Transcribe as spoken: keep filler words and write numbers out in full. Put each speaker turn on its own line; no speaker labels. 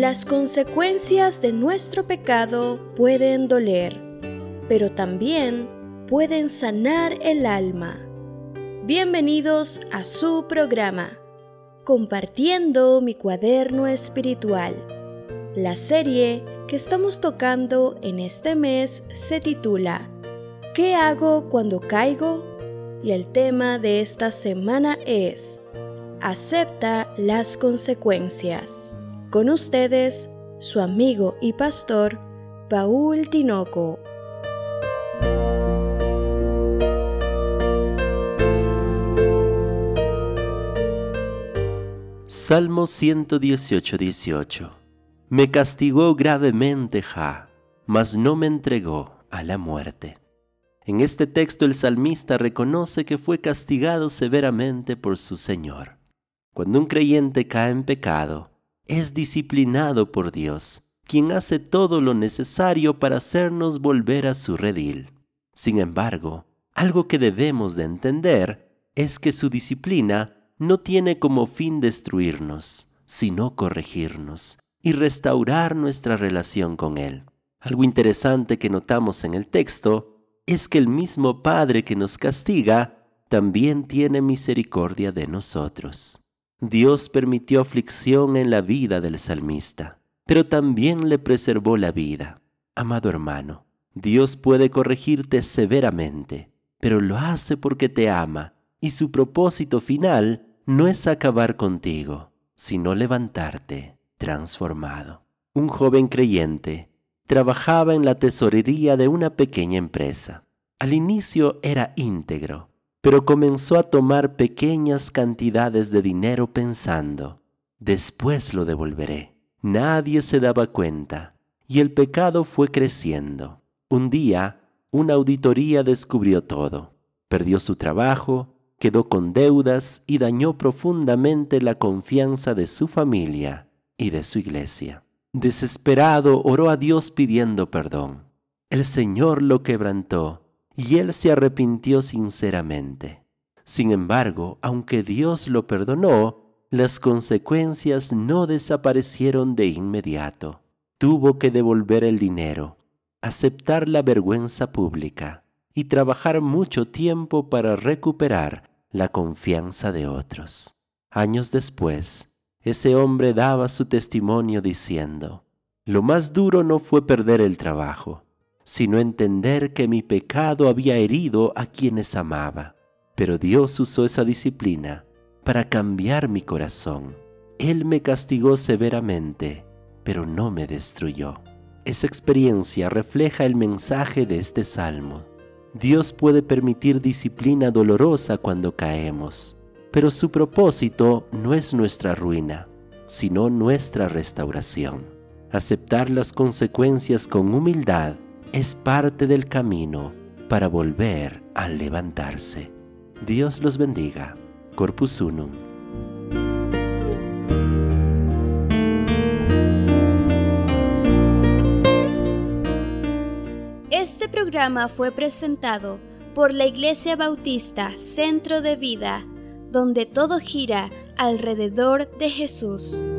Las consecuencias de nuestro pecado pueden doler, pero también pueden sanar el alma. Bienvenidos a su programa, Compartiendo mi cuaderno espiritual. La serie que estamos tocando en este mes se titula ¿Qué hago cuando caigo? Y el tema de esta semana es Acepta las consecuencias. Con ustedes, su amigo y pastor, Paul Tinoco.
Salmo ciento dieciocho, dieciocho. Me castigó gravemente Jah, mas no me entregó a la muerte. En este texto el salmista reconoce que fue castigado severamente por su Señor. Cuando un creyente cae en pecado, es disciplinado por Dios, quien hace todo lo necesario para hacernos volver a su redil. Sin embargo, algo que debemos de entender es que su disciplina no tiene como fin destruirnos, sino corregirnos y restaurar nuestra relación con Él. Algo interesante que notamos en el texto es que el mismo Padre que nos castiga también tiene misericordia de nosotros. Dios permitió aflicción en la vida del salmista, pero también le preservó la vida. Amado hermano, Dios puede corregirte severamente, pero lo hace porque te ama, y su propósito final no es acabar contigo, sino levantarte transformado. Un joven creyente trabajaba en la tesorería de una pequeña empresa. Al inicio era íntegro, pero comenzó a tomar pequeñas cantidades de dinero pensando, después lo devolveré. Nadie se daba cuenta, y el pecado fue creciendo. Un día, una auditoría descubrió todo. Perdió su trabajo, quedó con deudas y dañó profundamente la confianza de su familia y de su iglesia. Desesperado, oró a Dios pidiendo perdón. El Señor lo quebrantó y él se arrepintió sinceramente. Sin embargo, aunque Dios lo perdonó, las consecuencias no desaparecieron de inmediato. Tuvo que devolver el dinero, aceptar la vergüenza pública y trabajar mucho tiempo para recuperar la confianza de otros. Años después, ese hombre daba su testimonio diciendo, lo más duro no fue perder el trabajo, sino entender que mi pecado había herido a quienes amaba. Pero Dios usó esa disciplina para cambiar mi corazón. Él me castigó severamente, pero no me destruyó. Esa experiencia refleja el mensaje de este salmo. Dios puede permitir disciplina dolorosa cuando caemos, pero su propósito no es nuestra ruina, sino nuestra restauración. Aceptar las consecuencias con humildad es parte del camino para volver a levantarse. Dios los bendiga. Corpus Unum.
Este programa fue presentado por la Iglesia Bautista Centro de Vida, donde todo gira alrededor de Jesús.